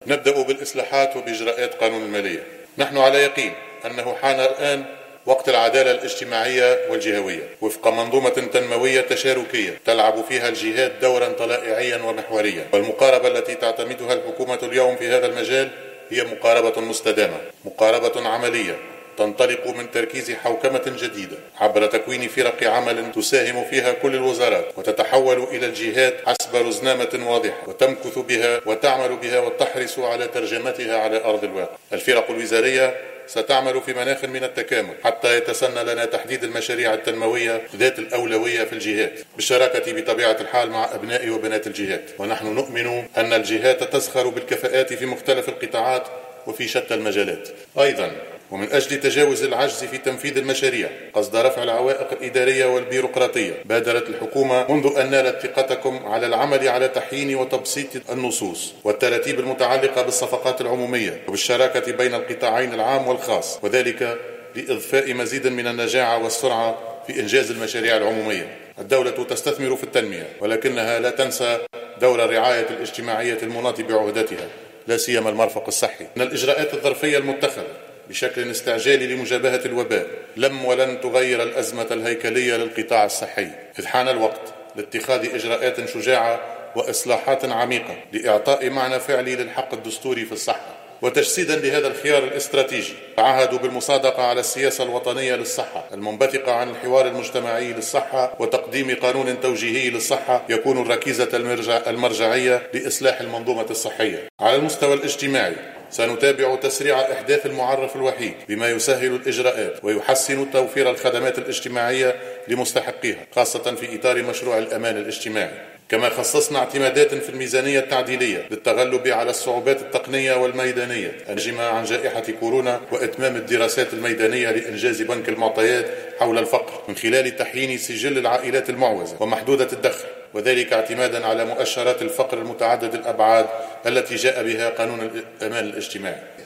نبدأ بالإصلاحات وبإجراءات قانون المالية. نحن على يقين أنه حان الآن وقت العدالة الاجتماعية والجهوية وفق منظومة تنموية تشاركية تلعب فيها الجهات دورا طلائعيا ومحوريا، والمقاربة التي تعتمدها الحكومة اليوم في هذا المجال هي مقاربة مستدامة، مقاربة عملية تنطلق من تركيز حوكمة جديدة عبر تكوين فرق عمل تساهم فيها كل الوزارات وتتحول إلى الجهات حسب رزنامة واضحة وتمكث بها وتعمل بها وتحرص على ترجمتها على أرض الواقع. الفرق الوزارية ستعمل في مناخ من التكامل حتى يتسنى لنا تحديد المشاريع التنموية ذات الأولوية في الجهات بالشراكة بطبيعة الحال مع أبناء وبنات الجهات، ونحن نؤمن أن الجهات تزخر بالكفاءات في مختلف القطاعات وفي شتى المجالات. أيضا ومن أجل تجاوز العجز في تنفيذ المشاريع قصد رفع العوائق الإدارية والبيروقراطية، بادرت الحكومة منذ أن نالت ثقتكم على العمل على تحيين وتبسيط النصوص والتراتيب المتعلقة بالصفقات العمومية وبالشراكة بين القطاعين العام والخاص، وذلك لإضفاء مزيد من النجاعة والسرعة في إنجاز المشاريع العمومية. الدولة تستثمر في التنمية، ولكنها لا تنسى دور الرعاية الاجتماعية المناط بعهدتها، لا سيما المرفق الصحي. إن الإجراءات الظرفية المتخذة بشكل استعجالي لمجابهة الوباء لم ولن تغير الأزمة الهيكلية للقطاع الصحي، إذ حان الوقت لاتخاذ إجراءات شجاعة وإصلاحات عميقة لإعطاء معنى فعلي للحق الدستوري في الصحة. وتجسيدا لهذا الخيار الاستراتيجي تعهدوا بالمصادقة على السياسة الوطنية للصحة المنبثقة عن الحوار المجتمعي للصحة وتقديم قانون توجيهي للصحة يكون الركيزة المرجعية لإصلاح المنظومة الصحية. على المستوى الاجتماعي سنتابع تسريع إحداث المعرف الوحيد بما يسهل الإجراءات ويحسن توفير الخدمات الاجتماعية لمستحقيها، خاصة في إطار مشروع الأمان الاجتماعي. كما خصصنا اعتمادات في الميزانية التعديلية للتغلب على الصعوبات التقنية والميدانية الناجمة عن جائحة كورونا وإتمام الدراسات الميدانية لإنجاز بنك المعطيات حول الفقر من خلال تحيين سجل العائلات المعوزة ومحدودة الدخل، وذلك اعتمادا على مؤشرات الفقر المتعدد الأبعاد التي جاء بها قانون الأمان الاجتماعي.